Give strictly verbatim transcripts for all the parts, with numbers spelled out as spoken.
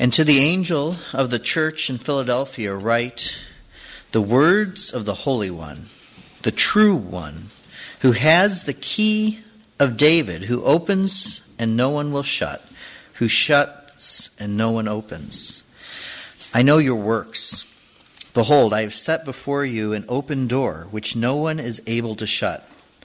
And to the angel of the church in Philadelphia write, the words of the Holy One, the true One, who has the key of David, who opens and no one will shut, who shuts and no one opens. I know your works. Behold, I have set before you an open door, which no one is able to shut.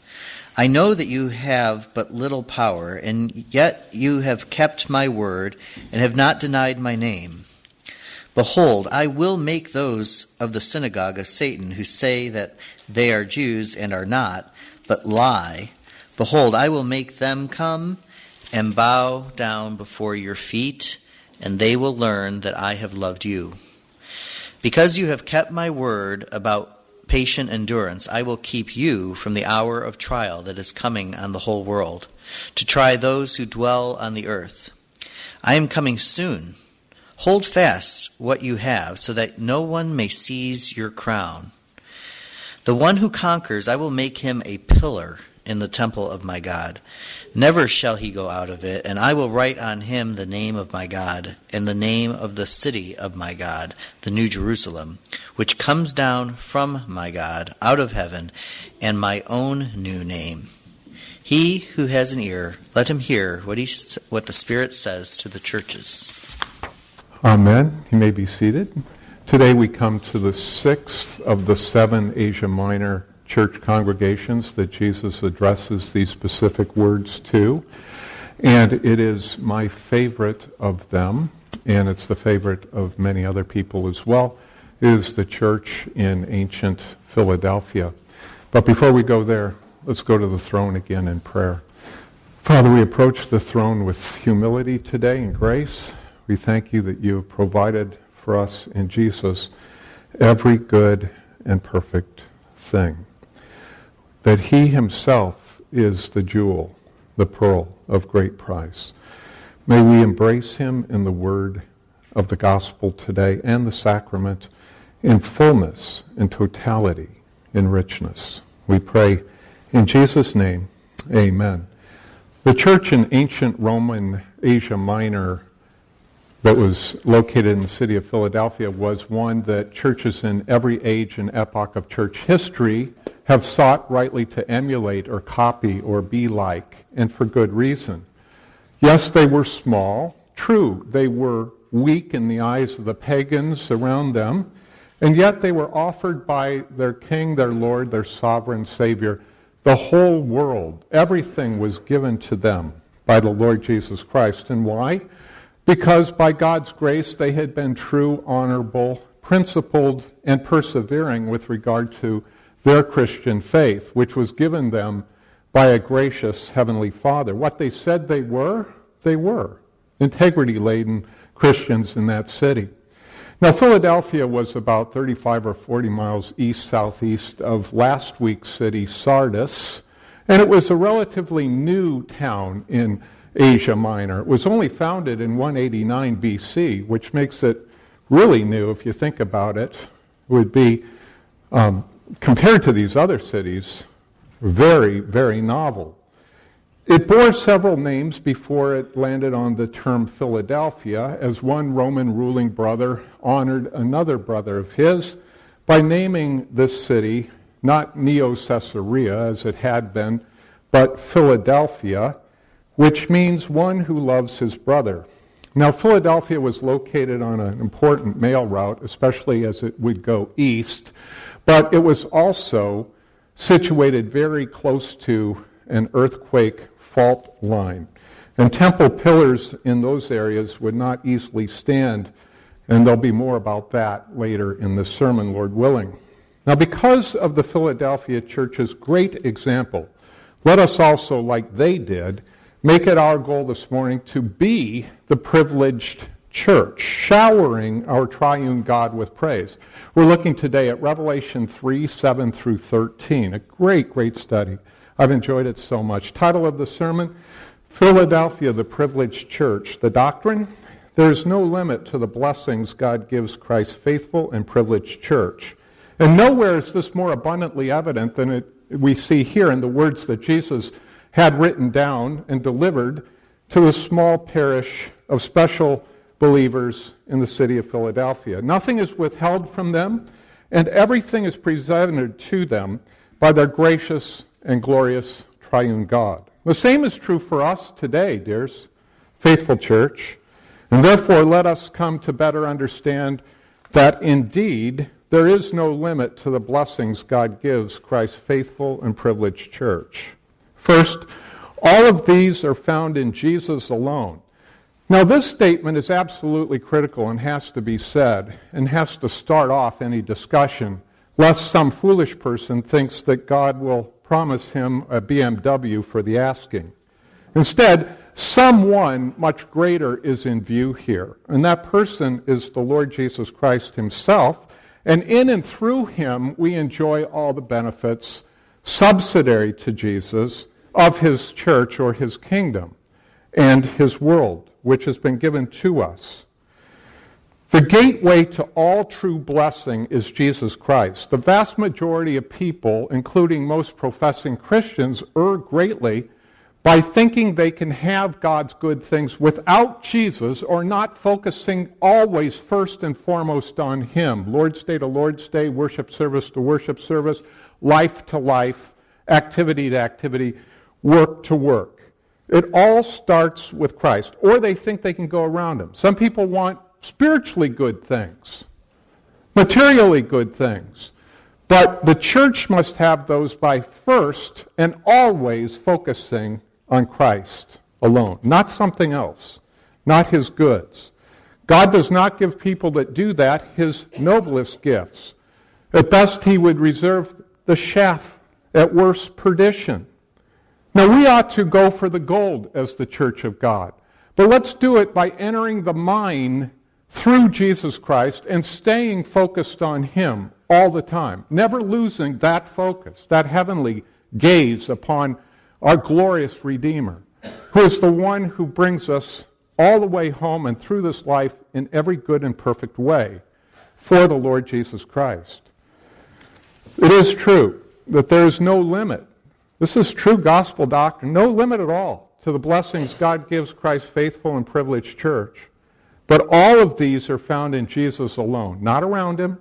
I know that you have but little power, and yet you have kept my word and have not denied my name. Behold, I will make those of the synagogue of Satan who say that they are Jews and are not, but lie. Behold, I will make them come and bow down before your feet, and they will learn that I have loved you. Because you have kept my word about patient endurance, I will keep you from the hour of trial that is coming on the whole world, to try those who dwell on the earth. I am coming soon. Hold fast what you have, so that no one may seize your crown. The one who conquers, I will make him a pillar in the temple of my God. Never shall he go out of it, and I will write on him the name of my God, and the name of the city of my God, the New Jerusalem, which comes down from my God out of heaven, and my own new name. He who has an ear, let him hear what he what the Spirit says to the churches. Amen. You may be seated. Today we come to the sixth of the seven Asia Minor church congregations that Jesus addresses these specific words to. And it is my favorite of them, and it's the favorite of many other people as well, is the church in ancient Philadelphia. But before we go there, let's go to the throne again in prayer. Father, we approach the throne with humility today and grace. We thank you that you have provided for us in Jesus every good and perfect thing. That he himself is the jewel, the pearl of great price. May we embrace him in the word of the gospel today and the sacrament in fullness, in totality, in richness. We pray in Jesus' name, amen. The church in ancient Roman Asia Minor that was located in the city of Philadelphia was one that churches in every age and epoch of church history have sought rightly to emulate or copy or be like, and for good reason. Yes, they were small. True, they were weak in the eyes of the pagans around them, and yet they were offered by their king, their Lord, their sovereign Savior, the whole world. Everything was given to them by the Lord Jesus Christ. And why? Because by God's grace they had been true, honorable, principled, and persevering with regard to their Christian faith, which was given them by a gracious Heavenly Father. What they said they were, they were. Integrity-laden Christians in that city. Now, Philadelphia was about thirty-five or forty miles east-southeast of last week's city, Sardis, and it was a relatively new town in Asia Minor. It was only founded in one eighty-nine B C, which makes it really new if you think about it. It would be um, compared to these other cities, very, very novel. It bore several names before it landed on the term Philadelphia, as one Roman ruling brother honored another brother of his by naming this city not Neo-Caesarea, as it had been, but Philadelphia, which means one who loves his brother. Now, Philadelphia was located on an important mail route, especially as it would go east, but it was also situated very close to an earthquake fault line. And temple pillars in those areas would not easily stand, and there'll be more about that later in the sermon, Lord willing. Now, because of the Philadelphia church's great example, let us also, like they did, make it our goal this morning to be the privileged church, showering our triune God with praise. We're looking today at Revelation three, seven through thirteen, a great, great study. I've enjoyed it so much. Title of the sermon, Philadelphia, the Privileged Church. The doctrine, there is no limit to the blessings God gives Christ's faithful and privileged church. And nowhere is this more abundantly evident than it, we see here in the words that Jesus had written down and delivered to the small parish of special believers in the city of Philadelphia. Nothing is withheld from them, and everything is presented to them by their gracious and glorious triune God. The same is true for us today, dears, faithful church, and therefore let us come to better understand that indeed there is no limit to the blessings God gives Christ's faithful and privileged church. First, all of these are found in Jesus alone. Now, this statement is absolutely critical and has to be said and has to start off any discussion, lest some foolish person thinks that God will promise him a B M W for the asking. Instead, someone much greater is in view here, and that person is the Lord Jesus Christ himself, and in and through him we enjoy all the benefits subsidiary to Jesus of his church or his kingdom and his world, which has been given to us. The gateway to all true blessing is Jesus Christ. The vast majority of people, including most professing Christians, err greatly by thinking they can have God's good things without Jesus, or not focusing always first and foremost on him. Lord's Day to Lord's Day, worship service to worship service, life to life, activity to activity, work to work. It all starts with Christ, or they think they can go around him. Some people want spiritually good things, materially good things, but the church must have those by first and always focusing on Christ alone, not something else, not his goods. God does not give people that do that his noblest gifts. At best, he would reserve the chaff, at worst, perdition. Now, we ought to go for the gold as the church of God, but let's do it by entering the mine through Jesus Christ and staying focused on him all the time, never losing that focus, that heavenly gaze upon our glorious Redeemer, who is the one who brings us all the way home and through this life in every good and perfect way for the Lord Jesus Christ. It is true that there is no limit. This is true gospel doctrine, no limit at all to the blessings God gives Christ's faithful and privileged church. But all of these are found in Jesus alone, not around him,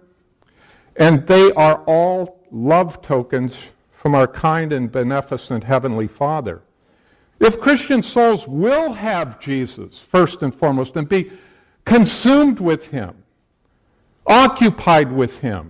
and they are all love tokens from our kind and beneficent Heavenly Father. If Christian souls will have Jesus first and foremost and be consumed with him, occupied with him,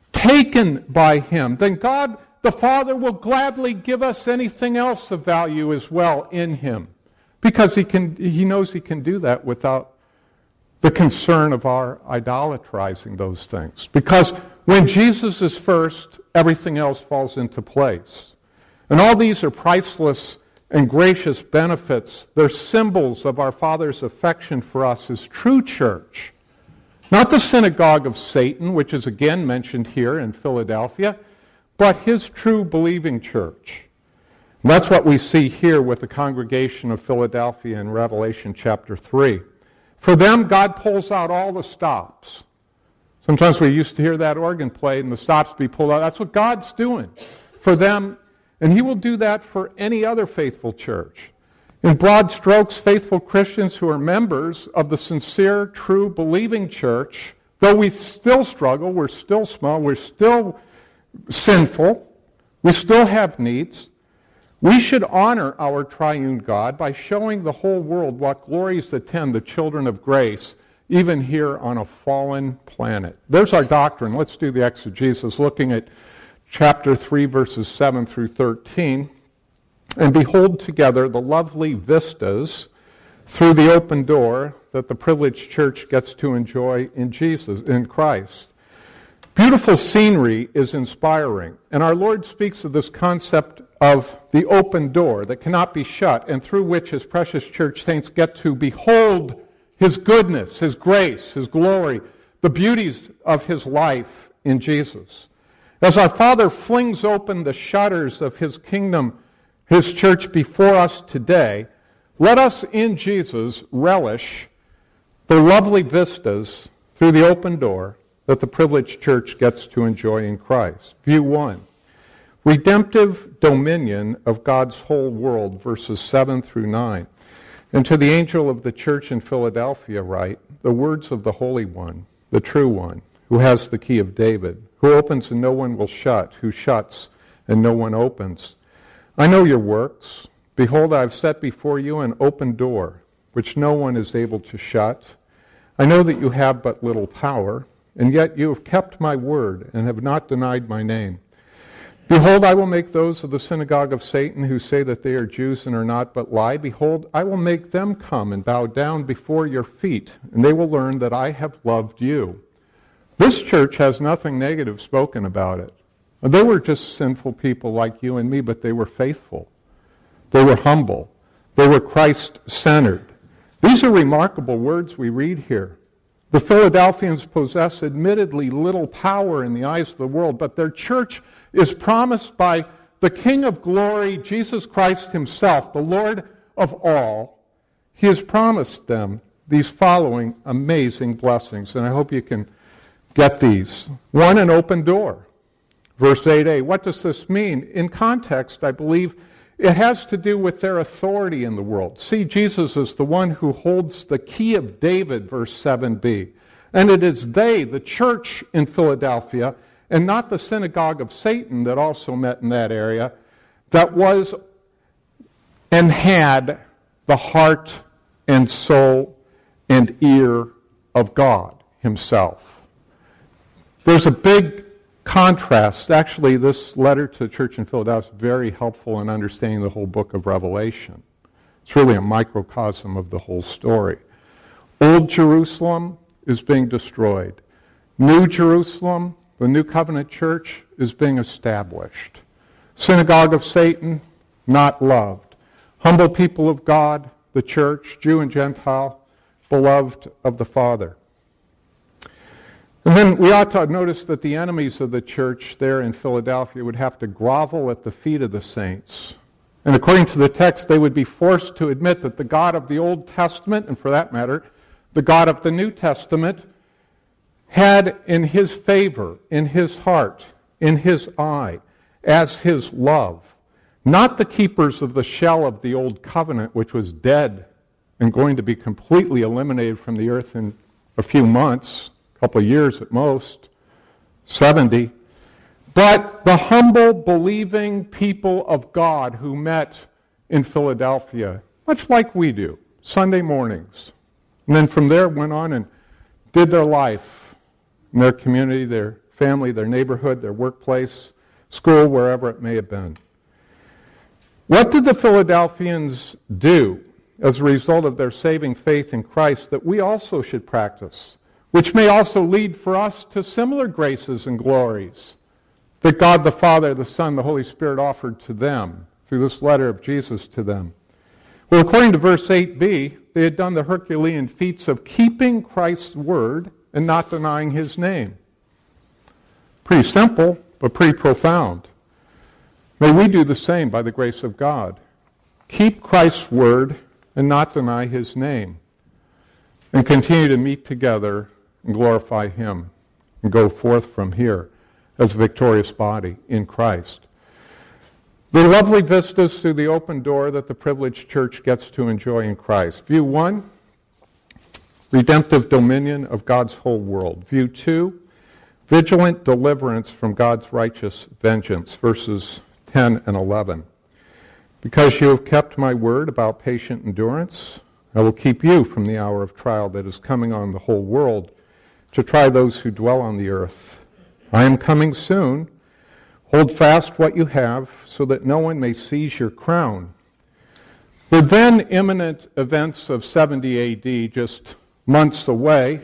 taken by him, then God the Father will gladly give us anything else of value as well in him, because he can. He knows he can do that without the concern of our idolatrizing those things. Because when Jesus is first, everything else falls into place. And all these are priceless and gracious benefits. They're symbols of our Father's affection for us as true church. Not the synagogue of Satan, which is again mentioned here in Philadelphia, but his true believing church. And that's what we see here with the congregation of Philadelphia in Revelation chapter three. For them, God pulls out all the stops. Sometimes we used to hear that organ played and the stops be pulled out. That's what God's doing for them, and he will do that for any other faithful church. In broad strokes, faithful Christians who are members of the sincere, true, believing church, though we still struggle, we're still small, we're still sinful, we still have needs, we should honor our triune God by showing the whole world what glories attend the children of grace, even here on a fallen planet. There's our doctrine. Let's do the exegesis, looking at chapter three, verses seven through thirteen. And behold together the lovely vistas through the open door that the privileged church gets to enjoy in Jesus, in Christ. Beautiful scenery is inspiring, and our Lord speaks of this concept of the open door that cannot be shut, and through which his precious church saints get to behold his goodness, his grace, his glory, the beauties of his life in Jesus. As our Father flings open the shutters of his kingdom, his church before us today, let us in Jesus relish the lovely vistas through the open door that the privileged church gets to enjoy in Christ. View one, redemptive dominion of God's whole world, verses seven through nine. And to the angel of the church in Philadelphia write, the words of the Holy One, the true One, who has the key of David, who opens and no one will shut, who shuts and no one opens. I know your works. Behold, I have set before you an open door, which no one is able to shut. I know that you have but little power, and yet you have kept my word and have not denied my name. Behold, I will make those of the synagogue of Satan who say that they are Jews and are not but lie. Behold, I will make them come and bow down before your feet, and they will learn that I have loved you. This church has nothing negative spoken about it. They were just sinful people like you and me, but they were faithful. They were humble. They were Christ-centered. These are remarkable words we read here. The Philadelphians possess admittedly little power in the eyes of the world, but their church is promised by the King of glory, Jesus Christ himself, the Lord of all. He has promised them these following amazing blessings, and I hope you can get these. One, an open door. Verse eight a, what does this mean? In context, I believe it has to do with their authority in the world. See Jesus as the one who holds the key of David, verse seven b. And it is they, the church in Philadelphia, and not the synagogue of Satan that also met in that area, that was and had the heart and soul and ear of God himself. There's a big contrast. Actually, this letter to the church in Philadelphia is very helpful in understanding the whole book of Revelation. It's really a microcosm of the whole story. Old Jerusalem is being destroyed. New Jerusalem, the New Covenant Church, is being established. Synagogue of Satan, not loved. Humble people of God, the church, Jew and Gentile, beloved of the Father. And then we ought to notice that the enemies of the church there in Philadelphia would have to grovel at the feet of the saints. And according to the text, they would be forced to admit that the God of the Old Testament, and for that matter, the God of the New Testament, had in his favor, in his heart, in his eye, as his love, not the keepers of the shell of the Old Covenant, which was dead and going to be completely eliminated from the earth in a few months, a couple of years at most, seventy, but the humble, believing people of God who met in Philadelphia, much like we do, Sunday mornings. And then from there went on and did their life in their community, their family, their neighborhood, their workplace, school, wherever it may have been. What did the Philadelphians do as a result of their saving faith in Christ that we also should practice, which may also lead for us to similar graces and glories that God the Father, the Son, the Holy Spirit offered to them through this letter of Jesus to them? Well, according to verse eight b, they had done the Herculean feats of keeping Christ's word and not denying his name. Pretty simple, but pretty profound. May we do the same by the grace of God. Keep Christ's word and not deny his name. And continue to meet together and glorify him and go forth from here as a victorious body in Christ. The lovely vistas through the open door that the privileged church gets to enjoy in Christ. View one, redemptive dominion of God's whole world. View two, vigilant deliverance from God's righteous vengeance, verses ten and eleven. Because you have kept my word about patient endurance, I will keep you from the hour of trial that is coming on the whole world to try those who dwell on the earth. I am coming soon. Hold fast what you have so that no one may seize your crown. The then imminent events of seventy A D, just months away,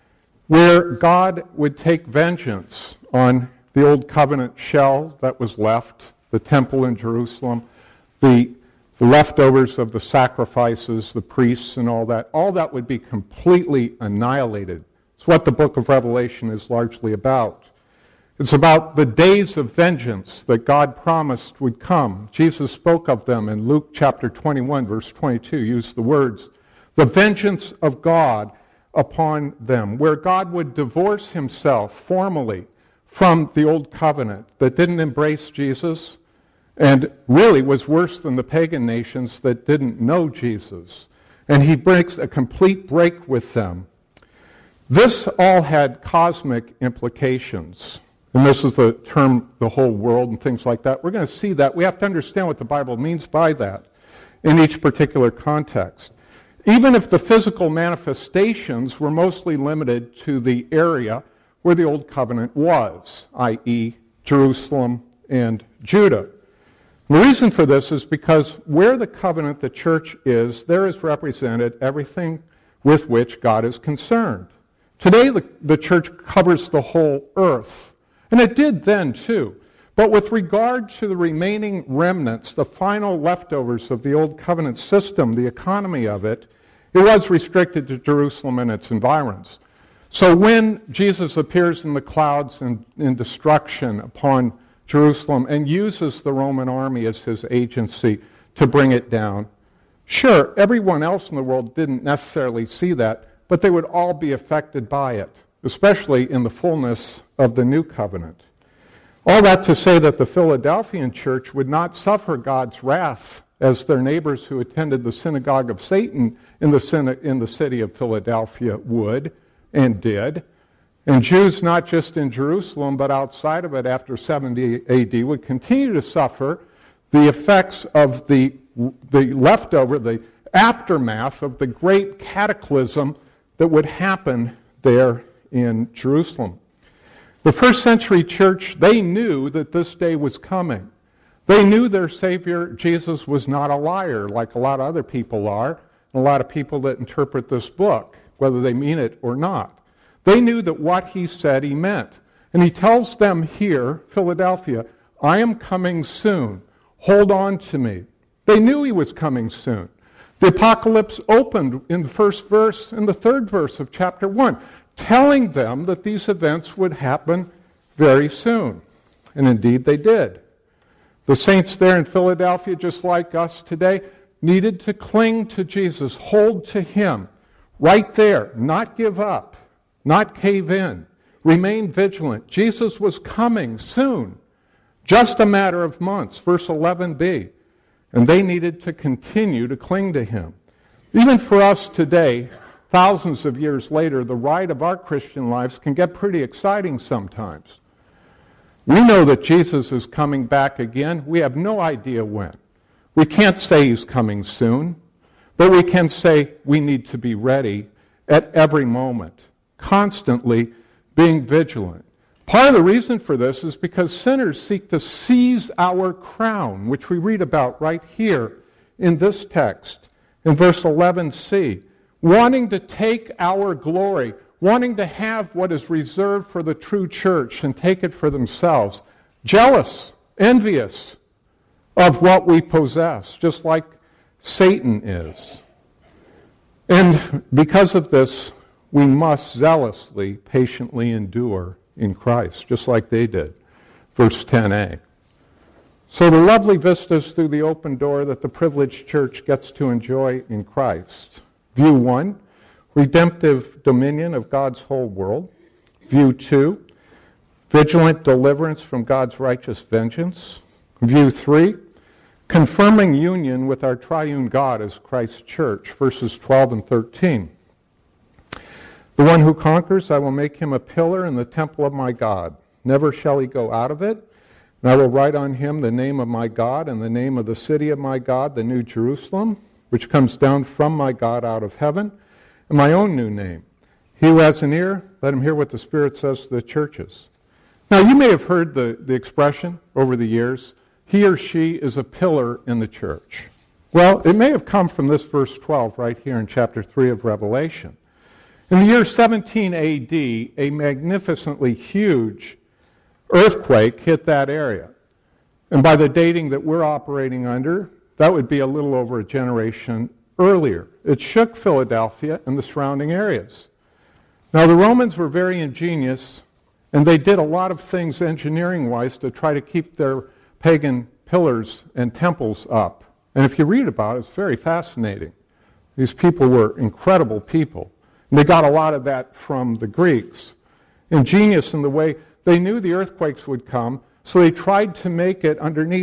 where God would take vengeance on the old covenant shell that was left, the temple in Jerusalem, the leftovers of the sacrifices, the priests and all that. All that would be completely annihilated. It's what the book of Revelation is largely about. It's about the days of vengeance that God promised would come. Jesus spoke of them in Luke chapter twenty-one, verse twenty-two, used the words, the vengeance of God upon them, where God would divorce himself formally from the old covenant that didn't embrace Jesus and really was worse than the pagan nations that didn't know Jesus. and he breaks a complete break with them. This all had cosmic implications. And this is the term, the whole world and things like that. We're going to see that. We have to understand what the Bible means by that in each particular context. Even if the physical manifestations were mostly limited to the area where the Old Covenant was, that is, Jerusalem and Judah. The reason for this is because where the covenant, the church, is, there is represented everything with which God is concerned. Today, the, the church covers the whole earth, and it did then too. But with regard to the remaining remnants, the final leftovers of the Old Covenant system, the economy of it, it was restricted to Jerusalem and its environs. So when Jesus appears in the clouds in, in destruction upon Jerusalem and uses the Roman army as his agency to bring it down, sure, everyone else in the world didn't necessarily see that, but they would all be affected by it, especially in the fullness of the new covenant. All that to say that the Philadelphian church would not suffer God's wrath as their neighbors who attended the synagogue of Satan in the, syna- in the city of Philadelphia would and did. And Jews, not just in Jerusalem, but outside of it after seventy A D, would continue to suffer the effects of the, the leftover, the aftermath of the great cataclysm that would happen there in Jerusalem. The first century church, they knew that this day was coming. They knew their Savior, Jesus, was not a liar like a lot of other people are, and a lot of people that interpret this book, whether they mean it or not. They knew that what he said he meant. And he tells them here, Philadelphia, I am coming soon. Hold on to me. They knew he was coming soon. The apocalypse opened in the first verse, in the third verse of chapter one, telling them that these events would happen very soon. And indeed they did. The saints there in Philadelphia, just like us today, needed to cling to Jesus, hold to him, right there, not give up, not cave in, remain vigilant. Jesus was coming soon, just a matter of months, verse eleven b, and they needed to continue to cling to him. Even for us today, thousands of years later, the ride of our Christian lives can get pretty exciting sometimes. We know that Jesus is coming back again. We have no idea when. We can't say he's coming soon, but we can say we need to be ready at every moment, constantly being vigilant. Part of the reason for this is because sinners seek to seize our crown, which we read about right here in this text, in verse eleven c, wanting to take our glory, wanting to have what is reserved for the true church and take it for themselves, jealous, envious of what we possess, just like Satan is. And because of this, we must zealously, patiently endure in Christ, just like they did. Verse ten a. So the lovely vistas through the open door that the privileged church gets to enjoy in Christ. View one, redemptive dominion of God's whole world. View two, vigilant deliverance from God's righteous vengeance. View three, confirming union with our triune God as Christ's church, verses twelve and thirteen. The one who conquers, I will make him a pillar in the temple of my God. Never shall he go out of it. And I will write on him the name of my God and the name of the city of my God, the New Jerusalem, which comes down from my God out of heaven, and my own new name. He who has an ear, let him hear what the Spirit says to the churches. Now, you may have heard the, the expression over the years, he or she is a pillar in the church. Well, it may have come from this verse twelve right here in chapter three of Revelation. In the year seventeen A D, a magnificently huge earthquake hit that area. And by the dating that we're operating under, that would be a little over a generation earlier. It shook Philadelphia and the surrounding areas. Now, the Romans were very ingenious, and they did a lot of things engineering-wise to try to keep their pagan pillars and temples up. And if you read about it, it's very fascinating. These people were incredible people. And they got a lot of that from the Greeks. Ingenious in the way they knew the earthquakes would come, so they tried to make it underneath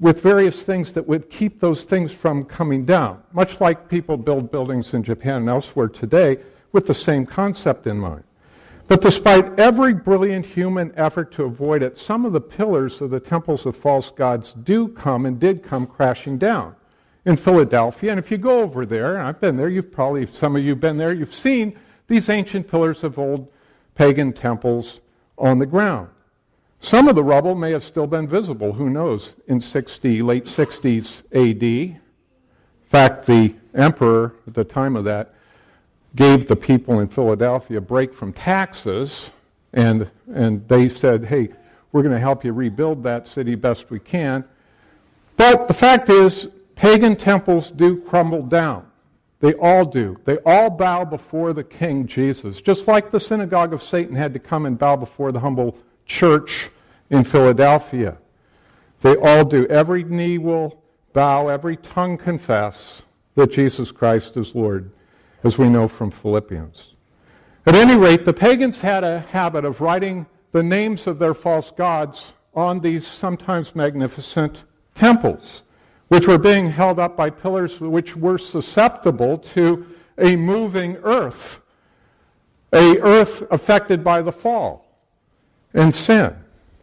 with various things that would keep those things from coming down, much like people build buildings in Japan and elsewhere today with the same concept in mind. But despite every brilliant human effort to avoid it, some of the pillars of the temples of false gods do come and did come crashing down in Philadelphia. And if you go over there, and I've been there, you've probably, some of you have been there, you've seen these ancient pillars of old pagan temples on the ground. Some of the rubble may have still been visible, who knows, in sixty, late sixties A D. In fact, the emperor at the time of that gave the people in Philadelphia a break from taxes, and, and they said, hey, we're going to help you rebuild that city best we can. But the fact is, pagan temples do crumble down. They all do. They all bow before the King Jesus, just like the synagogue of Satan had to come and bow before the humble church in Philadelphia. They all do. Every knee will bow, every tongue confess that Jesus Christ is Lord, as we know from Philippians. At any rate, the pagans had a habit of writing the names of their false gods on these sometimes magnificent temples, which were being held up by pillars which were susceptible to a moving earth, a earth affected by the fall and sin.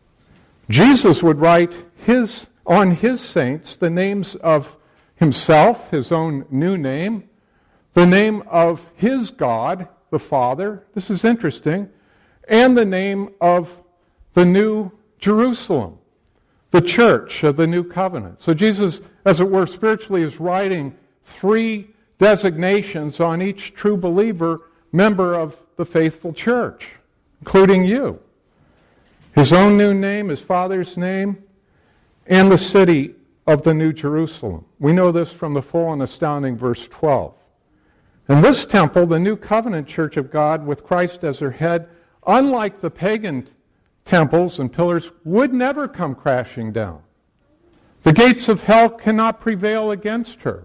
Jesus would write his on his saints the names of himself, his own new name, the name of his God, the Father, this is interesting, and the name of the New Jerusalem, the church of the new covenant. So Jesus, as it were, spiritually is writing three designations on each true believer, member of the faithful church, including you. His own new name, his Father's name, and the city of the New Jerusalem. We know this from the full and astounding verse twelve. And this temple, the new covenant church of God with Christ as her head, unlike the pagan temples and pillars, would never come crashing down. The gates of hell cannot prevail against her.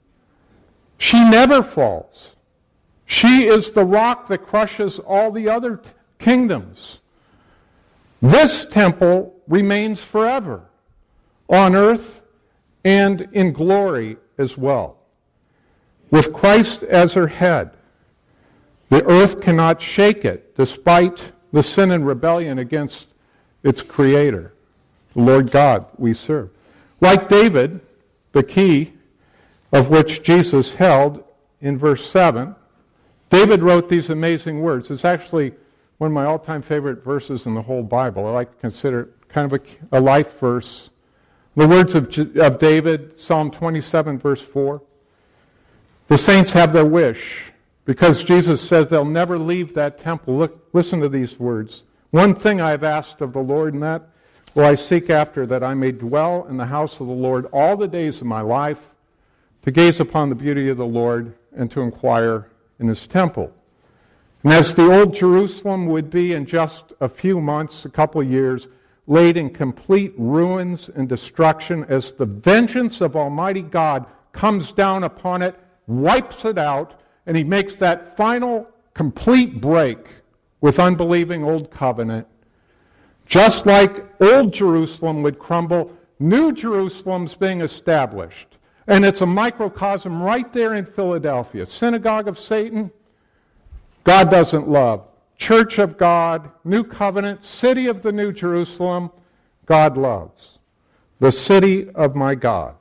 She never falls. She is the rock that crushes all the other t- kingdoms. This temple remains forever on earth and in glory as well. With Christ as her head, the earth cannot shake it despite the sin and rebellion against its creator, the Lord God we serve. Like David, the key of which Jesus held in verse seven, David wrote these amazing words. It's actually one of my all-time favorite verses in the whole Bible. I like to consider it kind of a, a life verse. The words of, of David, Psalm twenty-seven, verse four. The saints have their wish, because Jesus says they'll never leave that temple. Look, listen to these words. One thing I have asked of the Lord, and that will I seek after, that I may dwell in the house of the Lord all the days of my life, to gaze upon the beauty of the Lord and to inquire in his temple. And as the old Jerusalem would be in just a few months, a couple of years, laid in complete ruins and destruction, as the vengeance of Almighty God comes down upon it, wipes it out, and he makes that final complete break with unbelieving old covenant. Just like old Jerusalem would crumble, new Jerusalem's being established. And it's a microcosm right there in Philadelphia. Synagogue of Satan, God doesn't love. Church of God, new covenant, city of the New Jerusalem, God loves. The city of my God.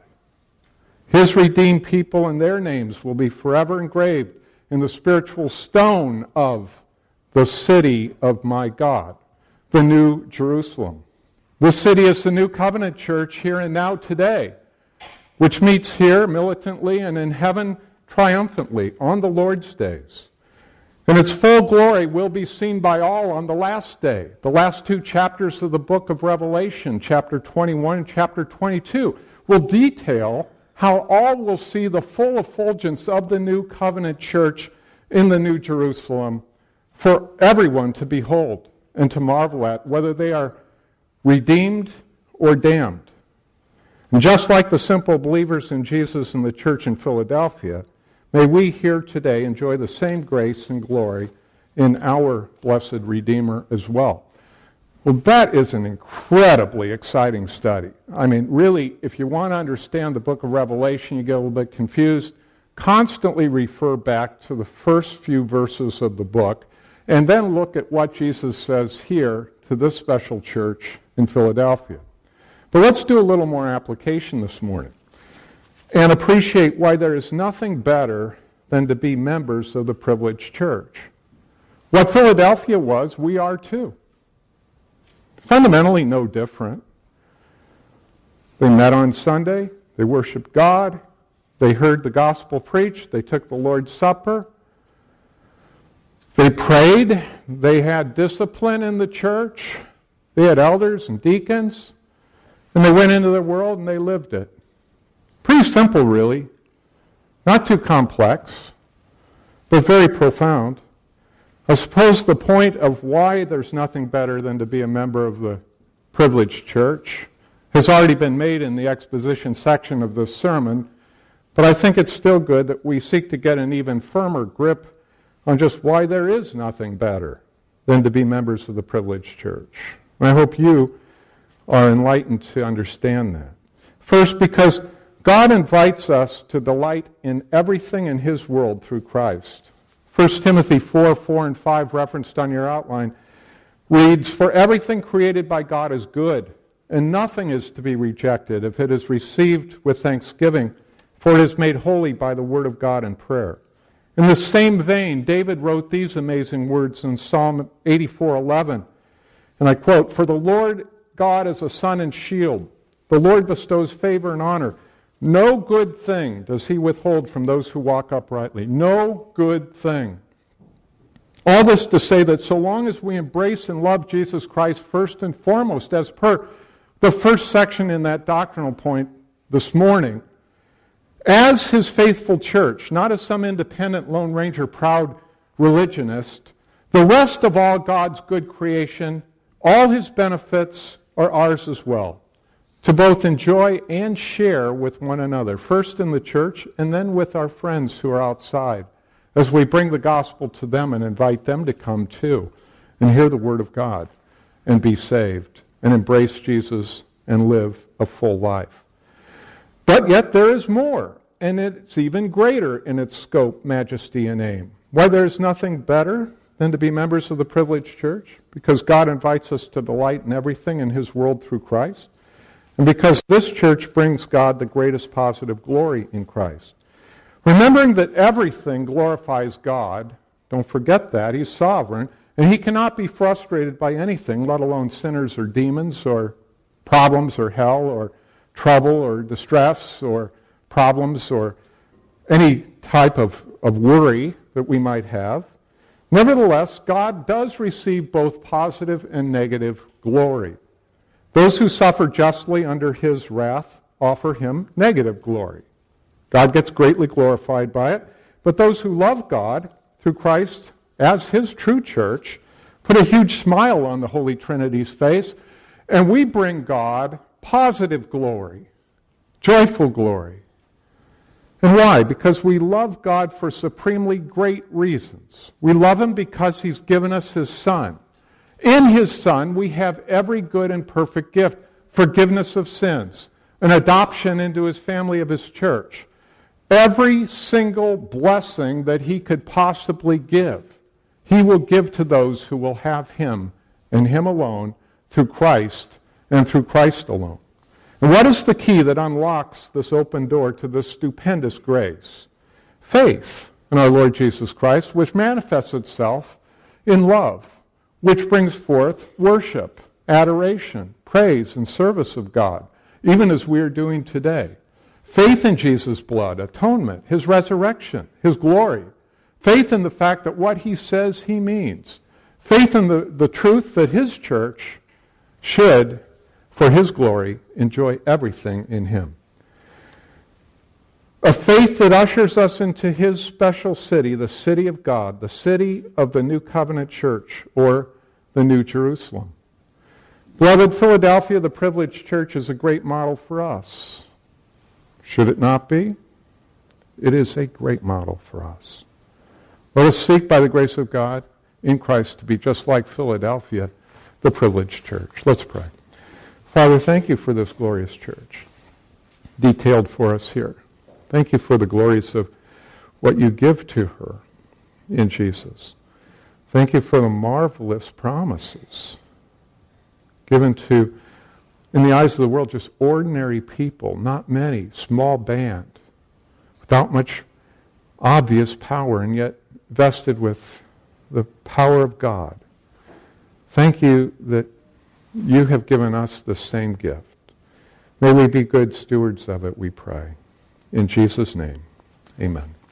His redeemed people and their names will be forever engraved in the spiritual stone of the city of my God, the New Jerusalem. This city is the new covenant church here and now today, which meets here militantly and in heaven triumphantly on the Lord's days. And its full glory will be seen by all on the last day. The last two chapters of the book of Revelation, chapter twenty-one and chapter twenty-two, will detail how all will see the full effulgence of the new covenant church in the New Jerusalem for everyone to behold and to marvel at, whether they are redeemed or damned. And just like the simple believers in Jesus and the church in Philadelphia, may we here today enjoy the same grace and glory in our blessed Redeemer as well. Well, that is an incredibly exciting study. I mean, really, if you want to understand the book of Revelation, you get a little bit confused, constantly refer back to the first few verses of the book, and then look at what Jesus says here to this special church in Philadelphia. But let's do a little more application this morning and appreciate why there is nothing better than to be members of the privileged church. What Philadelphia was, we are too. Fundamentally no different. They met on Sunday, they worshiped God, they heard the gospel preached, they took the Lord's Supper, they prayed, they had discipline in the church, they had elders and deacons, and they went into the world and they lived it. Pretty simple, really. Not too complex, but very profound. I suppose the point of why there's nothing better than to be a member of the privileged church has already been made in the exposition section of this sermon, but I think it's still good that we seek to get an even firmer grip on just why there is nothing better than to be members of the privileged church. And I hope you are enlightened to understand that. First, because God invites us to delight in everything in His world through Christ. First Timothy four, four and five, referenced on your outline, reads, "For everything created by God is good, and nothing is to be rejected if it is received with thanksgiving, for it is made holy by the word of God and prayer." In the same vein, David wrote these amazing words in Psalm eighty-four, eleven, and I quote, "For the Lord God is a sun and shield. The Lord bestows favor and honor. No good thing does He withhold from those who walk uprightly." No good thing. All this to say that so long as we embrace and love Jesus Christ first and foremost, as per the first section in that doctrinal point this morning, as His faithful church, not as some independent Lone Ranger proud religionist, the rest of all God's good creation, all His benefits are ours as well, to both enjoy and share with one another, first in the church and then with our friends who are outside, as we bring the gospel to them and invite them to come too and hear the word of God and be saved and embrace Jesus and live a full life. But yet there is more, and it's even greater in its scope, majesty, and aim. Why there is nothing better than to be members of the privileged church? Because God invites us to delight in everything in His world through Christ. And because this church brings God the greatest positive glory in Christ. Remembering that everything glorifies God, don't forget that, He's sovereign, and He cannot be frustrated by anything, let alone sinners or demons or problems or hell or trouble or distress or problems or any type of, of worry that we might have. Nevertheless, God does receive both positive and negative glory. Those who suffer justly under His wrath offer Him negative glory. God gets greatly glorified by it, but those who love God through Christ as His true church put a huge smile on the Holy Trinity's face, and we bring God positive glory, joyful glory. And why? Because we love God for supremely great reasons. We love Him because He's given us His Son. In His Son, we have every good and perfect gift, forgiveness of sins, an adoption into His family of His church, every single blessing that He could possibly give. He will give to those who will have Him and Him alone through Christ and through Christ alone. And what is the key that unlocks this open door to this stupendous grace? Faith in our Lord Jesus Christ, which manifests itself in love, which brings forth worship, adoration, praise, and service of God, even as we are doing today. Faith in Jesus' blood, atonement, His resurrection, His glory. Faith in the fact that what He says He means. Faith in the, the truth that His church should, for His glory, enjoy everything in Him. A faith that ushers us into His special city, the city of God, the city of the New Covenant Church, or the New Jerusalem. Beloved, Philadelphia, the privileged church, is a great model for us. Should it not be? It is a great model for us. Let us seek, by the grace of God, in Christ, to be just like Philadelphia, the privileged church. Let's pray. Father, thank you for this glorious church, detailed for us here. Thank you for the glories of what you give to her in Jesus. Thank you for the marvelous promises given to, in the eyes of the world, just ordinary people, not many, small band, without much obvious power, and yet vested with the power of God. Thank you that you have given us the same gift. May we be good stewards of it, we pray. In Jesus' name, amen.